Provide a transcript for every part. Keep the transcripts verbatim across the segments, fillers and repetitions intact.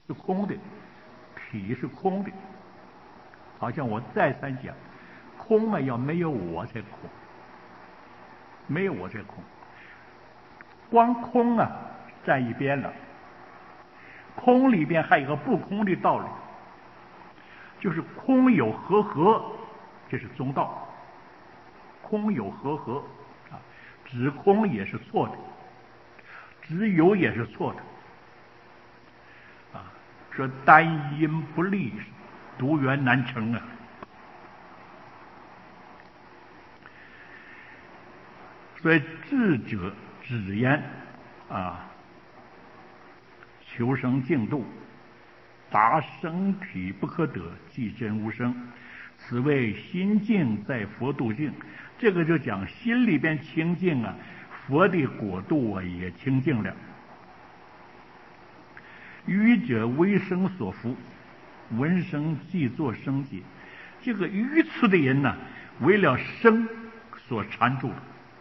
是空的，体是空的。好像我再三讲，空嘛要没有我才空，没有我才空。光空啊站一边了，空里边还有个不空的道理，就是空有和合，这是中道。空有和合啊，只空也是错的，只有也是错的啊。说单因不立，独圆难成啊。所以智者只言啊，求生净度，达生体不可得，即真无生。此谓心净在佛度净。这个就讲心里边清净啊，佛的果度啊也清净了。愚者为生所缚，闻声即作生解。这个愚痴的人呢、啊，为了生所缠住。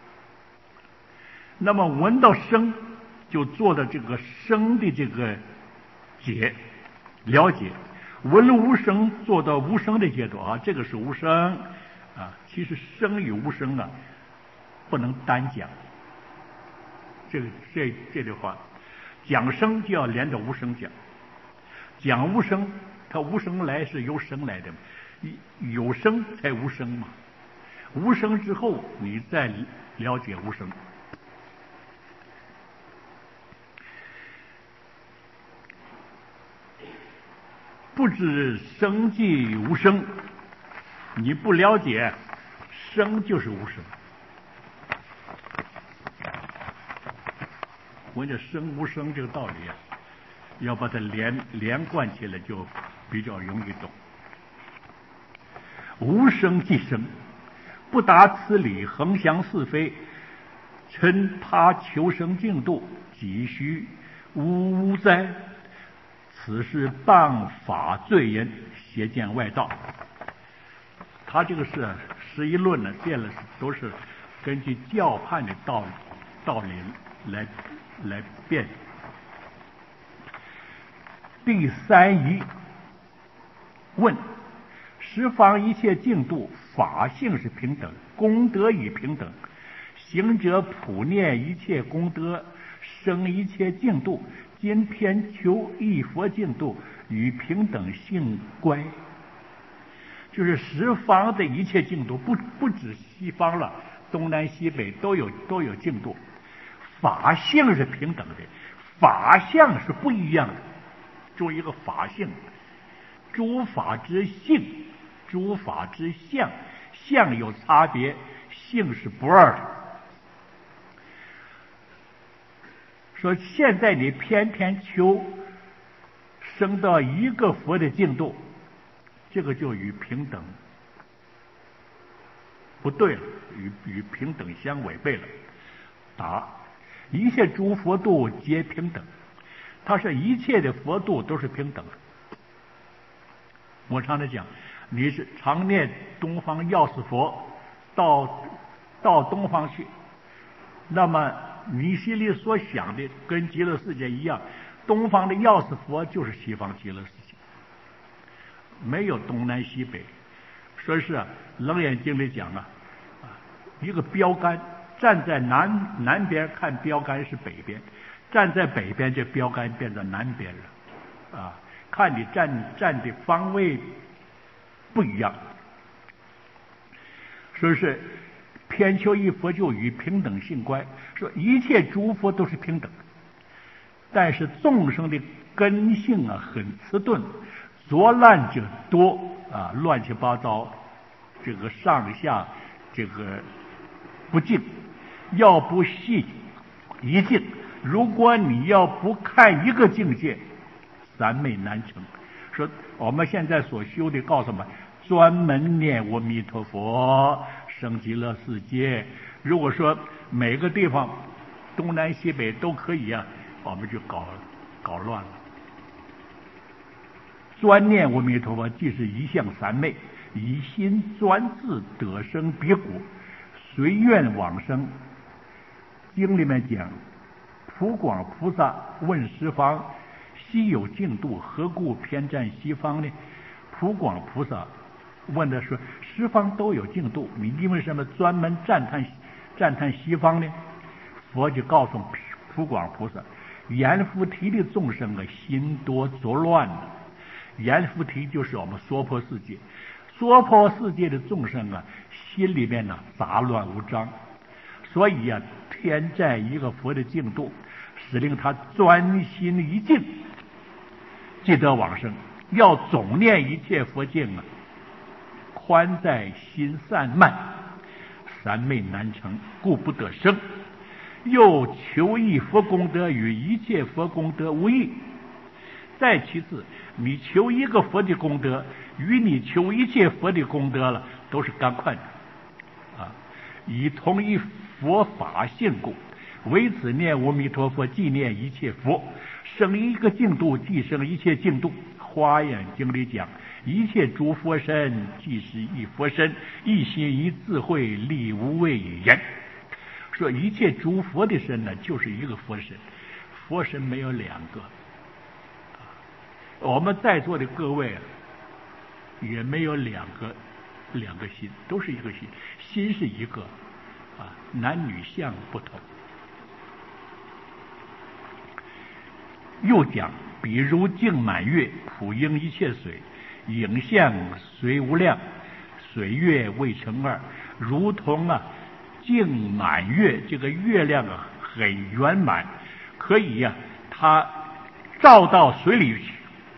那么闻到生，就做的这个生的这个解了解，闻了无声，做到无声的阶段啊，这个是无声啊。其实生与无声啊，不能单讲。这个这这句话，讲生就要连着无声讲，讲无声，它无声来是由生来的，有声才无声嘛。无声之后，你再了解无声。不知生即无声，你不了解生就是无声。我这生无声这个道理啊，要把它连连贯起来，就比较容易懂。无声即生，不达此理，横向是非，趁他求生净度，急需无哉。此是谤法罪人，邪见外道。他这个是十一论呢，变了都是根据教判的道理道理来来辩。第三疑问：十方一切净土，法性是平等，功德亦平等。行者普念一切功德，生一切净土。今偏求一佛净土，与平等性乖。就是十方的一切净土，不不止西方了，东南西北都有都有净土。法性是平等的，法相是不一样的。注意一个法性，诸法之性，诸法之相，相有差别，性是不二的。说现在你偏偏求升到一个佛的净土，这个就与平等不对了，与与平等相违背了。答：一切诸佛度皆平等，它是一切的佛度都是平等的。我常常讲，你是常念东方药师佛，到到东方去，那么你心里所想的跟极乐世界一样，东方的药师佛就是西方极乐世界，没有东南西北。说是啊，《楞严经》里讲啊，一个标杆站在南南边看标杆是北边，站在北边这标杆变成南边了啊，看你站站的方位不一样。说是偏求一佛就与平等性乖，说一切诸佛都是平等，但是众生的根性啊很迟钝，作乱者多啊，乱七八糟，这个上下这个不净，要不细一净，如果你要不看一个境界，三昧难成。说我们现在所修的告诉我们，专门念阿弥陀佛，生极乐世界。如果说每个地方东南西北都可以啊，我们就搞搞乱了。专念阿弥陀佛，即是一向三昧，以心专志，得生彼果，随愿往生。经里面讲，普广菩萨问十方， 西有净土，何故偏占西方呢？普广菩萨问的说：十方都有净土，你因为什么专门赞叹赞叹西方呢？佛就告诉普广菩萨：阎浮提的众生啊，心多作乱了。阎浮提就是我们娑婆世界，娑婆世界的众生啊，心里面呢杂乱无章，所以啊，偏占一个佛的净土，使令他专心一境，即得往生。要总念一切佛经啊，宽在心散漫，三昧难成，故不得生。又求一佛功德与一切佛功德无异。再其次，你求一个佛的功德，与你求一切佛的功德了，都是干快的啊！以同一佛法性故，为此念阿弥陀佛，即念一切佛。生一个净土，即生一切净土。华严经里讲，一切诸佛身，即是一佛身，一心一智慧，力无畏言。说一切诸佛的身呢，就是一个佛身，佛身没有两个。我们在座的各位啊，也没有两个两个心，都是一个心，心是一个啊，男女相不同。又讲，比如镜满月，普映一切水，影像虽无量，水月未成二，如同啊镜满月，这个月亮啊很圆满，可以呀、啊，它照到水里去。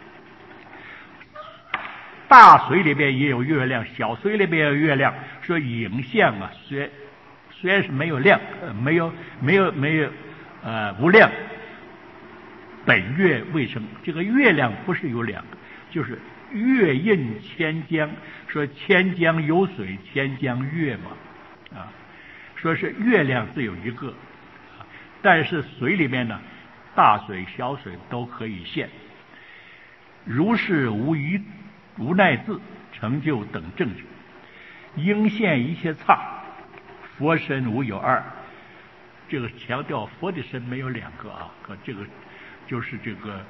大水里边也有月亮，小水里边也有月亮。说影像啊，虽虽然是没有亮，呃、没有没有没有呃无量。本月未生，这个月亮不是有两个，就是月映千江。说千江有水，千江月嘛，啊，说是月亮只有一个，但是水里面呢，大水小水都可以现。如是无余无奈自成就等证据，应现一切刹，佛身无有二。这个强调佛的身没有两个啊，可这个就是这个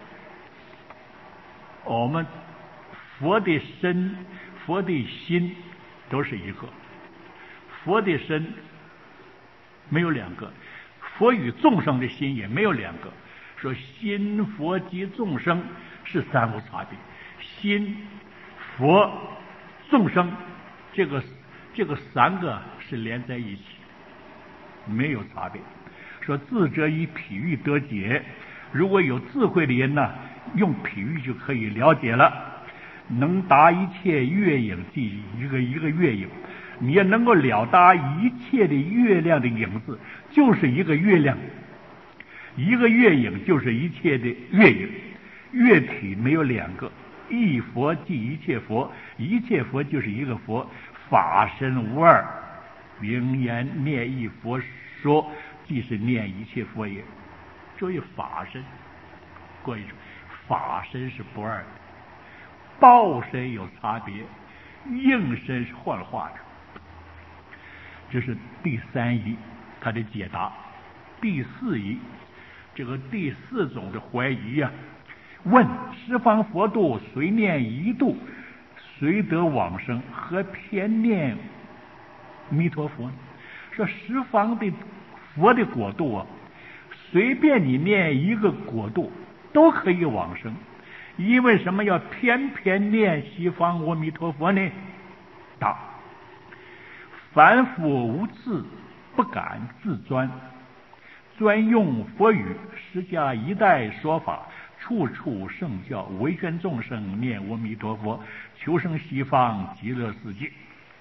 我们佛的身、佛的心都是一个，佛的身没有两个，佛与众生的心也没有两个。说心佛及众生是三无差别，心、佛、众生，这个这个三个是连在一起，没有差别。说智者以譬喻得解，如果有智慧的人呢，用譬喻就可以了解了。能达一切月影，即一个一个月影，你也能够了达一切的月亮的影子，就是一个月亮，一个月影就是一切的月影。月体没有两个，一佛即一切佛，一切佛就是一个佛，法身无二，名言念一佛说，即是念一切佛也。注意法身，过一种法身是不二的，报身有差别，应身是幻化的。这是第三义他的解答。第四义，这个第四种的怀疑呀、啊，问十方佛度随念一度，随得往生，何偏念弥陀佛呢？说十方的佛的国度啊，随便你念一个国度都可以往生，因为什么要偏偏念西方阿弥陀佛呢？答：凡夫无智，不敢自专，专用佛语，释迦一代说法，处处圣教，为劝众生念阿弥陀佛，求生西方极乐世界。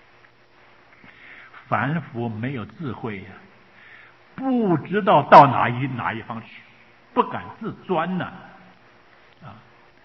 凡夫没有智慧呀、啊，不知道到哪一哪一方去，不敢自专呢、啊。啊，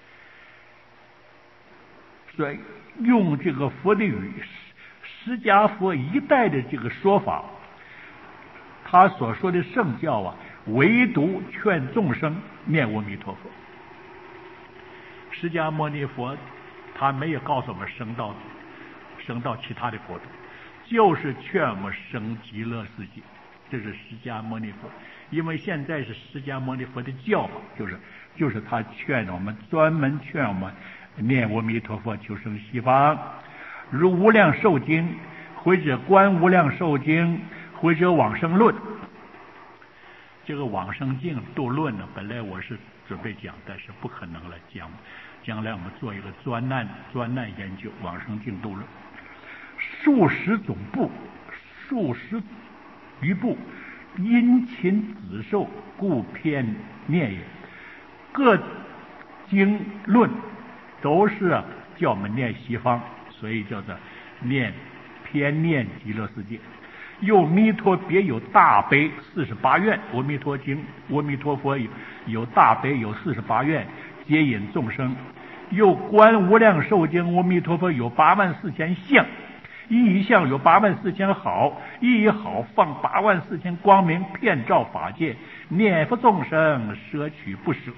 所以用这个佛的语，释迦佛一代的这个说法，他所说的圣教啊，唯独劝众生念阿弥陀佛。释迦牟尼佛他没有告诉我们升到升到其他的国度，就是劝我们升极乐世界。这是释迦牟尼佛因为现在是释迦牟尼佛的教法，就是就是他劝我们，专门劝我们念阿弥陀佛求生西方，如无量寿经或者观无量寿经或者往生论。这个往生净度论呢，本来我是准备讲，但是不可能了，讲将来我们做一个专难专难研究往生净度论。数十种部，数十余部，因勤子受，故偏念也。各经论都是叫我们念西方，所以叫做念偏念极乐世界。又弥陀别有大悲四十八愿，阿弥陀经，阿弥陀佛有有大悲有四十八愿，接引众生。又观无量寿经，阿弥陀佛有八万四千相，一一相有八万四千好，一一好放八万四千光明，遍照法界，念佛众生摄取不舍。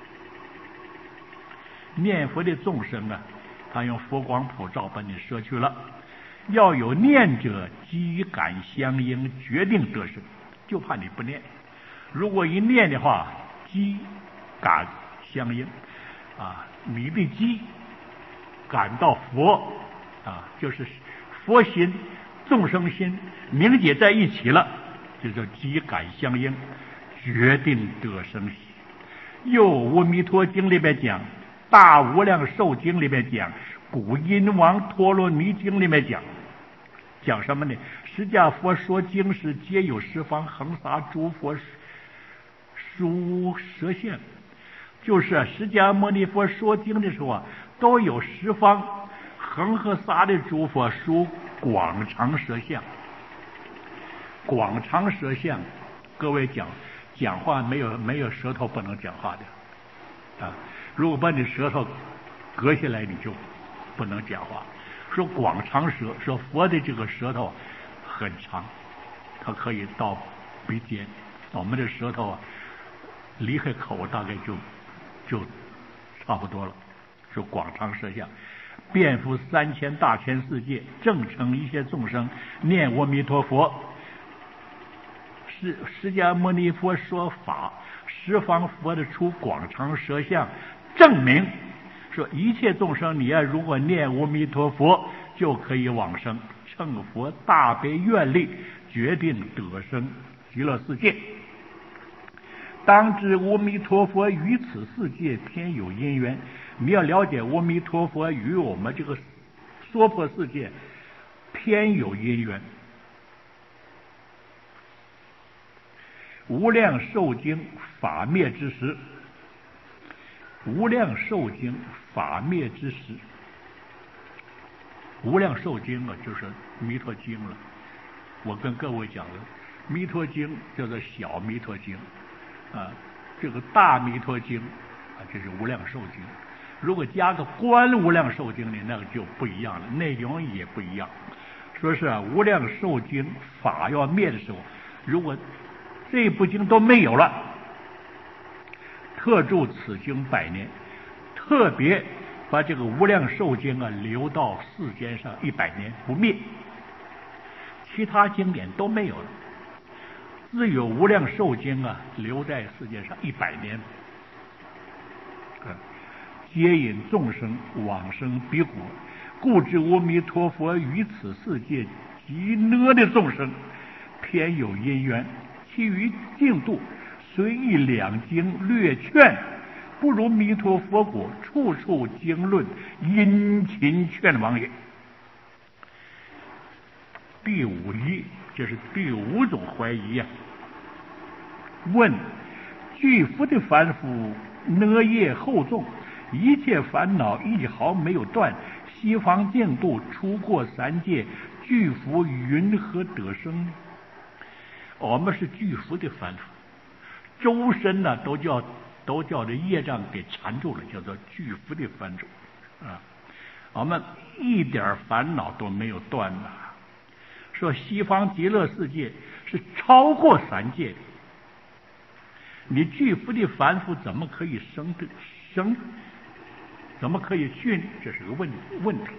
念佛的众生啊，他用佛光普照把你摄去了。要有念者，机感相应，决定得生。就怕你不念，如果一念的话，机感相应啊，你的机感到佛啊，就是佛心、众生心凝结在一起了，就叫机感相应，决定得生喜。又《阿弥陀经》里面讲，《大无量寿经》里面讲，《古音王陀罗尼经》里面讲。讲什么呢？释迦佛说经时，皆有十方恒沙诸佛殊舍相，就是释迦牟尼佛说经的时候啊，都有十方恒河沙的诸佛属广长舌相。广长舌相，各位讲讲话没有没有舌头不能讲话的啊！如果把你舌头割下来，你就不能讲话。说广长舌，说佛的这个舌头很长，它可以到鼻尖。我们的舌头啊，离开口大概就就差不多了。说广长舌相，遍覆三千大千世界，正成一切众生念阿弥陀佛。释释迦牟尼佛说法，十方佛的出广长舌相，证明说一切众生，你要如果念阿弥陀佛，就可以往生，乘佛大悲愿力，决定得生极乐世界。当知阿弥陀佛与此世界偏有因缘，你要了解阿弥陀佛与我们这个娑婆世界偏有因缘。无量寿经法灭之时，无量寿经法灭之时，无量寿经啊，就是弥陀经了。我跟各位讲了，弥陀经叫做小弥陀经啊，这个大弥陀经啊，这是无量寿经。如果加个观无量寿经呢，那个就不一样了，内容也不一样。说是啊，无量寿经法要灭的时候，如果这部经都没有了，特著此经百年，特别把这个无量寿经啊留到世间上一百年不灭，其他经典都没有了，只有无量寿经啊留在世界上一百年，接引众生往生彼国，故知阿弥陀佛于此世界极乐的众生偏有因缘，其余净土虽一两经略劝，不如弥陀佛果，处处经论，殷勤劝往也。第五疑，这是第五种怀疑啊。问：巨福的凡夫恶业厚重，一切烦恼一毫没有断，西方净土出过三界，巨福云何得生？我们是巨福的凡夫，周身呢都叫都叫这业障给缠住了，叫做巨福的凡夫啊。我们一点烦恼都没有断呐。说西方极乐世界是超过三界的，你巨福的凡夫怎么可以生的生？怎么可以去？这是个问问题。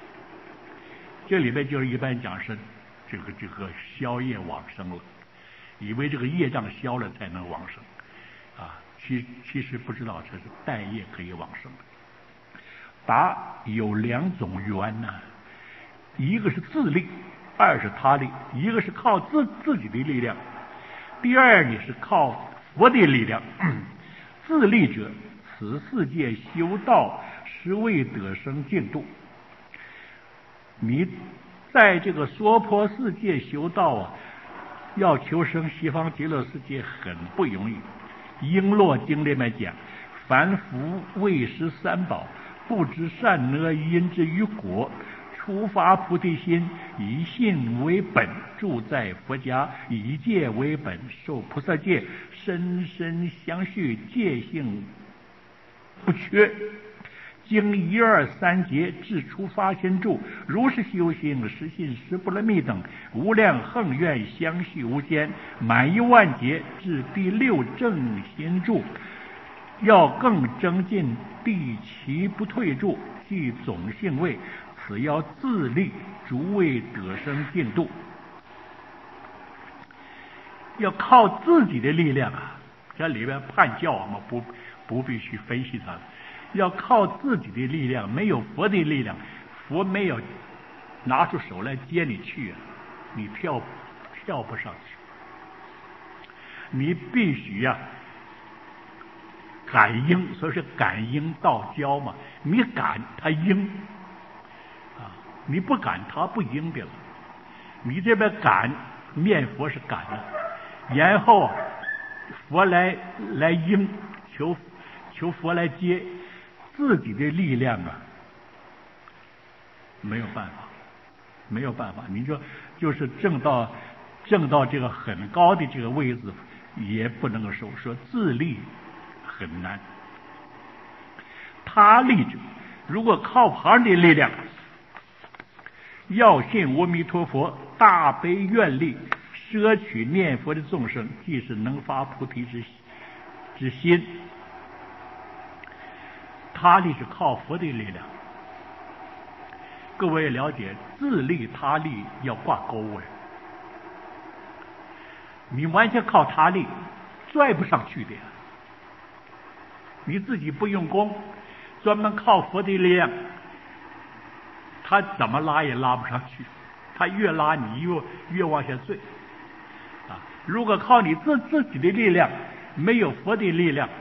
这里面就是一般讲是这个这个消业往生了。 以为这个业障消了才能往生，啊，其其实不知道这是带业可以往生的。答：有两种缘呢、啊，一个是自力，二是他力。一个是靠自自己的力量，第二你是靠佛的力量。自力者，此世界修道是为得生净土。你在这个娑婆世界修道啊，要求生西方极乐世界很不容易。璎珞经里面讲，凡夫为识三宝，不知善恶因之于果，初发菩提心，以信为本，住在佛家，以戒为本，受菩萨戒，深深相续，戒性不缺。经一二三节至初发心住，如是修行，实信十波罗蜜等无量恒愿相续无间，满一万节至第六正心住，要更增进第七不退住，即总性位，此要自力，逐为得生净土。要靠自己的力量啊，这里面判教我们不不必去分析它了。要靠自己的力量，没有佛的力量，佛没有拿出手来接你去啊，你跳跳不上去。你必须呀、啊、感应，所以是感应道交嘛。你感他应啊，你不感他不应的了。你这边感念佛是感的，然后佛来来应，求求佛来接。自己的力量啊，没有办法，没有办法。你说就是挣到挣到这个很高的这个位置，也不能够说说自力很难。他力者，如果靠旁的力量，要信阿弥陀佛，大悲愿力，摄取念佛的众生，即是能发菩提之之心。他力是靠佛的力量，各位了解，自力他力要挂钩哎，你完全靠他力拽不上去的呀。你自己不用功，专门靠佛的力量，他怎么拉也拉不上去，他越拉你越越往下坠啊！如果靠你自自己的力量，没有佛的力量，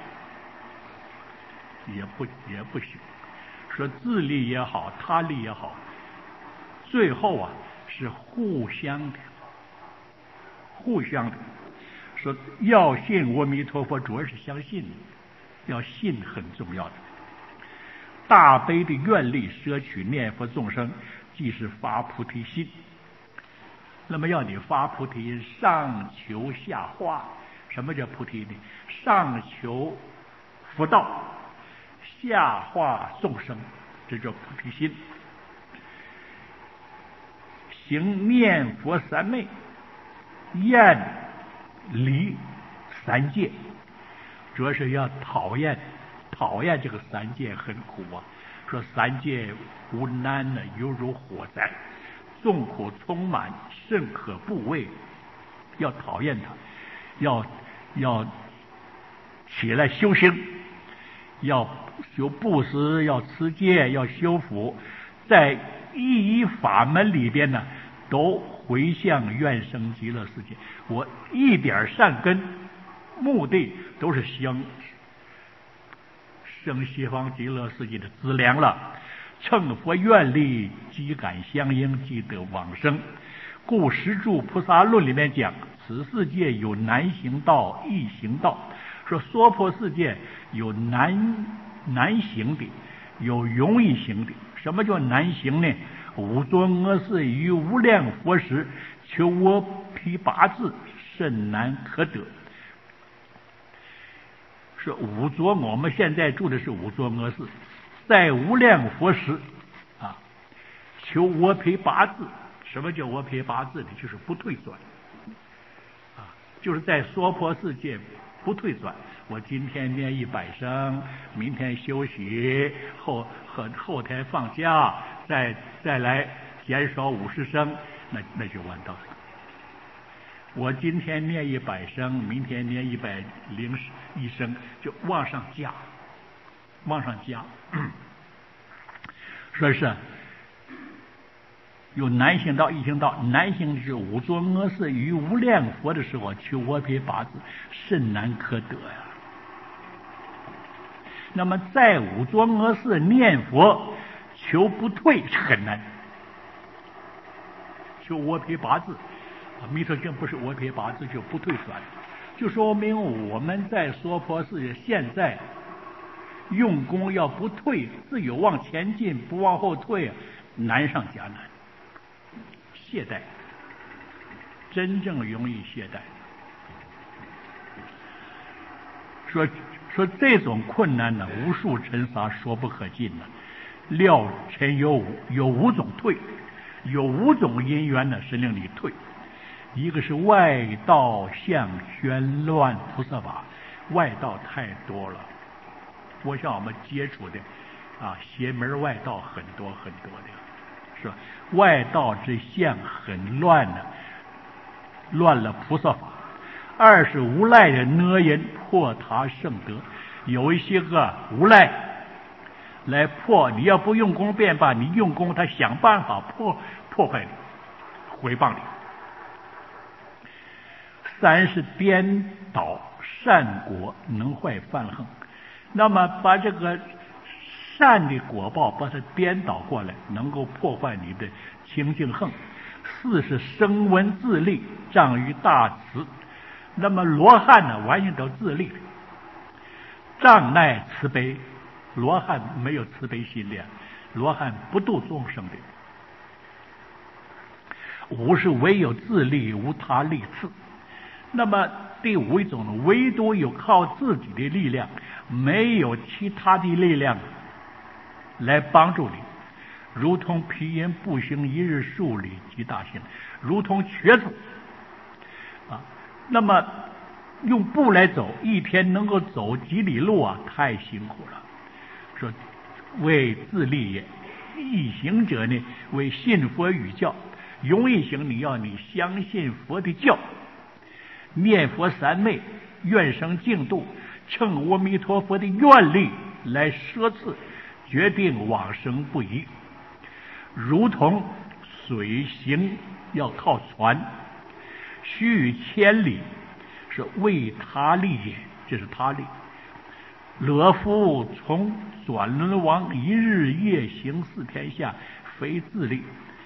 也不也不行。说自力也好，他力也好，最后啊是互相的，互相的。说要信阿弥陀佛，主要是相信，要信很重要的。大悲的愿力摄取念佛众生，即是发菩提心。那么要你发菩提心，上求下化。什么叫菩提呢？上求佛道，下化众生，这叫菩提心。行念佛三昧，厌离三界，主要是要讨厌讨厌这个三界很苦啊。说三界无难呢，犹如火灾，众苦充满，甚可怖畏。要讨厌它，要要起来修行，要修布施，要持戒，要修福，在一一法门里边呢，都回向愿生极乐世界。我一点善根，目的都是想生西方极乐世界的资粮了。乘佛愿力，机感相应，即得往生。故十住菩萨论里面讲，此世界有难行道、易行道。说娑婆世界有难难行的，有容易行的。什么叫难行呢？五浊恶世于无量佛时，求我毗八字，甚难可得。是五浊，我们现在住的是五浊恶世，在无量佛时啊，求我毗八字。什么叫我毗八字呢？就是不退转啊，就是在娑婆世界不退转。我今天念一百声，明天休息，后后后天放假，再再来减少五十声，那那就完蛋了。 我今天念一百声，明天念一百零一声，就往上加，往上加。说是有男性道、异性道，男性是五作恶事与无量佛的时候求我毗八字，甚难可得呀。那么在五作恶事念佛求不退是很难，求我毗八字啊，弥陀经不是我毗八字就不退转，就说明我们在娑婆世界现在用功要不退，只有往前进不往后退，难上加难，懈怠，真正容易懈怠。说说这种困难呢，无数尘沙说不可尽呢。料尘有五，有五种退，有五种因缘呢是令你退。一个是外道相喧乱菩萨法，外道太多了，我想我们接触的啊邪门外道很多很多的，是吧？外道之相很乱的，乱了菩萨法。二是无赖的恶人破他圣德，有一些个无赖来破，你要不用功便罢，你用功他想办法破破坏你，毁谤你。三是颠倒善果能坏犯横，那么把这个善的果报把它颠倒过来，能够破坏你的清净横。四是声闻自利，障于大慈，那么罗汉呢完全都自利，障碍慈悲，罗汉没有慈悲心的，罗汉不度众生的。五是唯有自利，无他利次。那么第五一种呢，唯独有靠自己的力量，没有其他的力量来帮助你，如同皮炎步行一日数里即大行，如同瘸子啊。那么用步来走，一天能够走几里路啊，太辛苦了。说为自利也，易行者呢为信佛语教，容易行你要你相信佛的教，念佛三昧，愿生净土，乘阿弥陀佛的愿力来摄赐，决定往生不疑。如同水行要靠船，须臾千里，是为他利也，这是他利。乐夫从转轮王，一日夜行四天下，非自利。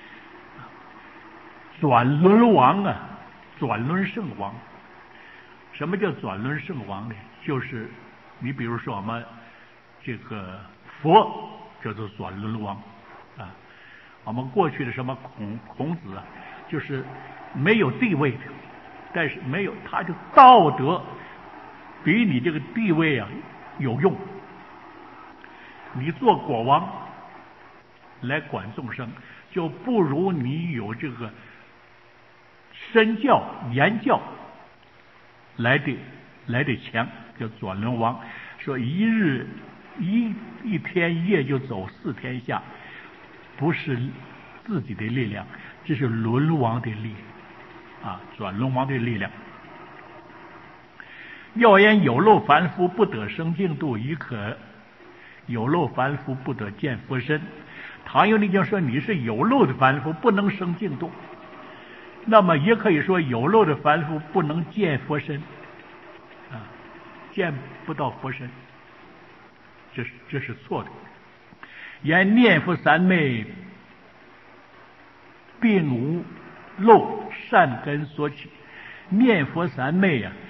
转轮王啊，转轮圣王。什么叫转轮圣王呢？就是你比如说我们这个佛叫做转轮王啊，我们过去的什么孔孔子啊，就是没有地位的，但是没有他就道德比你这个地位啊有用。你做国王来管众生，就不如你有这个身教言教来的来的强，叫转轮王。说一日一一天夜就走四天下，不是自己的力量，这是轮王的力啊，转轮王的力量。要言有漏凡夫不得生净土，亦可有漏凡夫不得见佛身。唐有你就说你是有漏的凡夫不能生净土，那么也可以说有漏的凡夫不能见佛身啊，见不到佛身，这是这是错的。言念佛三昧并无漏善根所起，念佛三昧啊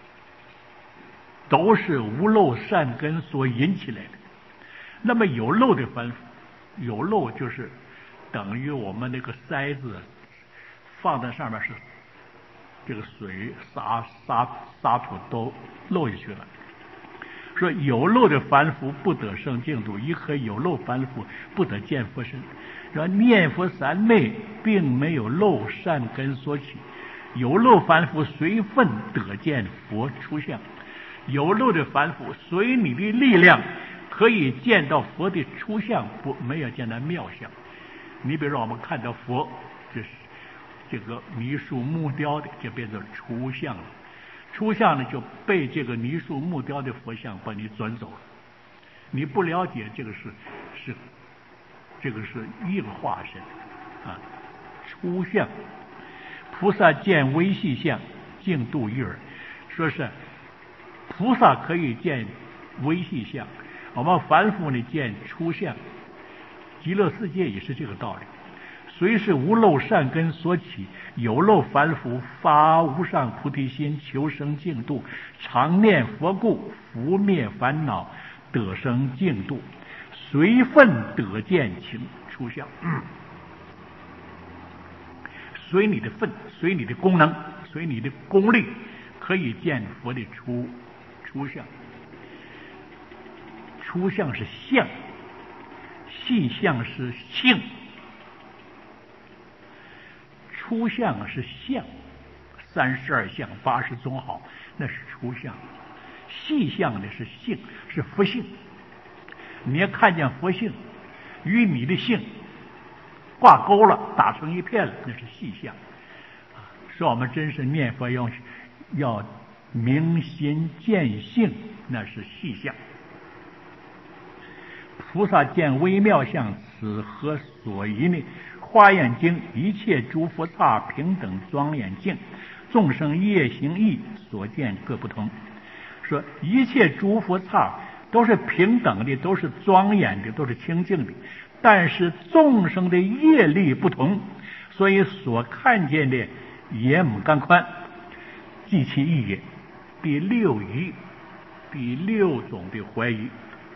都是无漏善根所引起来的。那么有漏的凡夫，有漏就是等于我们那个筛子放在上面是这个水沙沙沙土都漏下去了。说有漏的凡夫不得生净土，亦可有漏凡夫不得见佛身。说念佛三昧并没有漏善根所起，有漏凡夫随分得见佛出相。有漏的凡夫随你的力量可以见到佛的出相，不没有见到妙相。你比如说我们看到佛，就是这个泥塑木雕的，就变成出相了。出相呢，就被这个泥塑木雕的佛像把你转走了。你不了解这个是是这个是一个化身啊。出相，菩萨见微细相，净度一耳。说是菩萨可以见微细相，我们凡夫呢见出相。极乐世界也是这个道理。虽是无漏善根所起，有漏凡夫发无上菩提心，求生净土，常念佛故，伏灭烦恼，得生净土，随分得见情出相。嗯，随你的分，随你的功能，随你的功力，可以见佛的出出相。出相是相，细相是性。出相是相，三十二相，八十种好，那是出相。细相的是性，是佛性。你要看见佛性与你的性挂钩了，打成一片了，那是细相。说我们真是念佛要要明心见性，那是细相。菩萨见微妙相，此何所疑呢？华严经一切诸佛刹平等庄严净，众生业行义所见各不同。说一切诸佛刹都是平等的，都是庄严的，都是清净的，但是众生的业力不同，所以所看见的也不干宽。即其意也。第六疑，第六种的怀疑。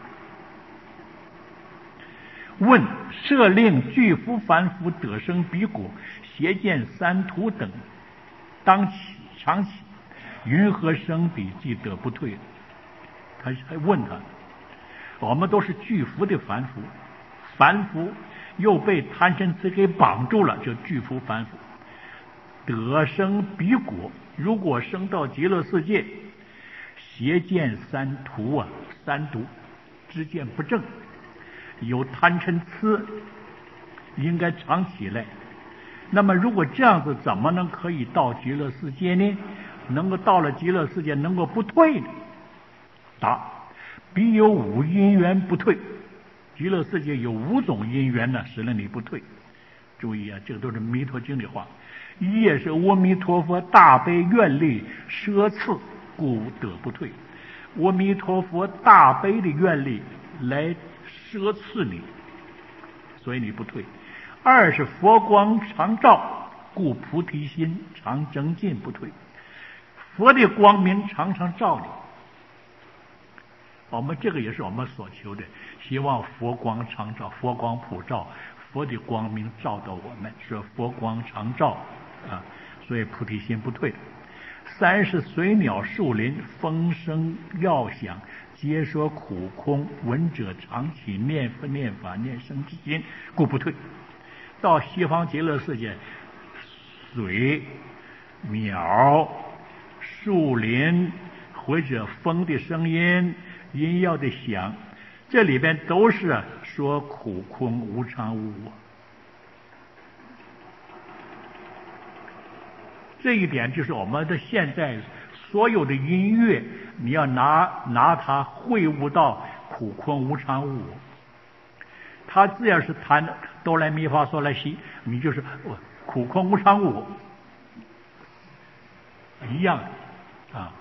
问：设令具夫凡夫得生彼果，邪见三途等，当起常起，云何生彼即得不退？他还问他，我们都是具福的凡夫，凡夫又被贪嗔痴给绑住了，就具福凡夫，得生彼果。如果升到极乐世界，邪见三途啊，三毒知见不正，有贪嗔痴，应该常起来。那么如果这样子，怎么能可以到极乐世界呢？能够到了极乐世界，能够不退呢？答：彼有五因缘不退。极乐世界有五种因缘呢，使得你不退。注意啊，这个都是弥陀经的话。一也是阿弥陀佛大悲愿力奢赐，故得不退。阿弥陀佛大悲的愿力来奢赐你，所以你不退。二是佛光常照，故菩提心常增进不退。佛的光明常常照你，我们这个也是我们所求的，希望佛光常照，佛光普照，佛的光明照到我们，说佛光常照啊，所以菩提心不退。三是随鸟树林，风声药响，皆说苦空，闻者常起念佛念法念僧之心，故不退。到西方极乐世界，水、鸟、树林或者风的声音、音药的响，这里边都是说苦空无常无我。这一点就是我们的现在所有的音乐，你要拿拿它会悟到苦空无常无我。他只要是弹哆来咪发嗦来西，你就是苦空无常无我，一样的啊。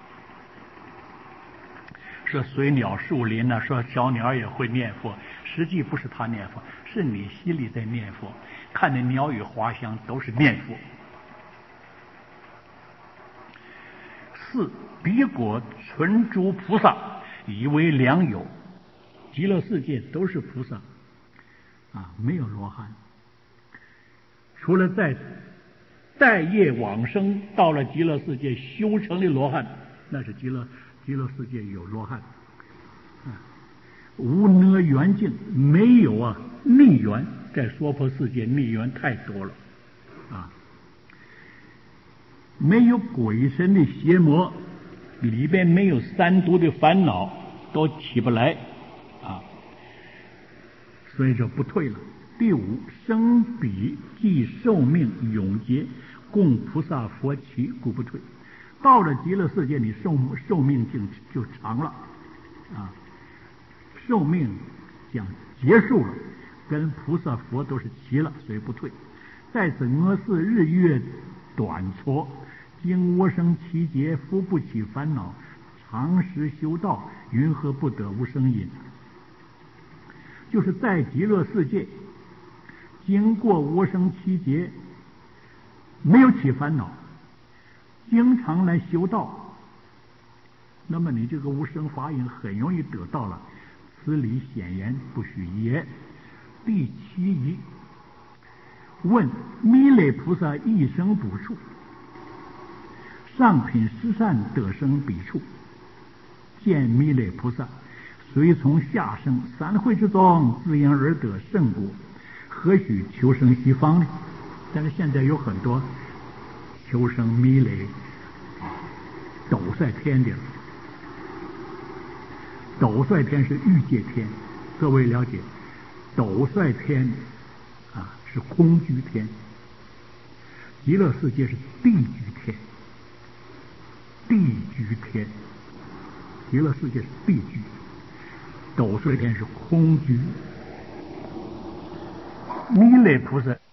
说随鸟树林呢，说小鸟也会念佛，实际不是他念佛，是你心里在念佛，看的鸟语花香都是念佛。四彼果纯诸菩萨以为良友，极乐世界都是菩萨啊，没有罗汉。除了在待业往生到了极乐世界修成的罗汉，那是极乐极乐世界有罗汉。啊，无呢缘境，没有啊逆缘，在娑婆世界逆缘太多了啊。没有鬼神的邪魔，里边没有三毒的烦恼，都起不来啊，所以说不退了。第五，生彼即寿命永劫， 供菩萨佛齐，故不退。到了极乐世界，你寿寿命就就长了啊，寿命讲结束了，跟菩萨佛都是齐了，所以不退。在此我是日月短蹉，经我生其劫，复不起烦恼，常时修道，云何不得无生因？就是在极乐世界，经过我生其劫，没有起烦恼，经常来修道，那么你这个无生法印很容易得到了。此理显言，不许也。第七疑，问弥勒菩萨一生补处，上品十善得生彼处，见弥勒菩萨，随从下生三会之中，自因而得圣果，何须求生西方呢？但是现在有很多求生弥勒斗率天的，斗率天是欲界天，各位了解，斗率天啊是空居天，极乐世界是地居天，地居天，极乐世界是地居，斗率天是空居。弥勒菩萨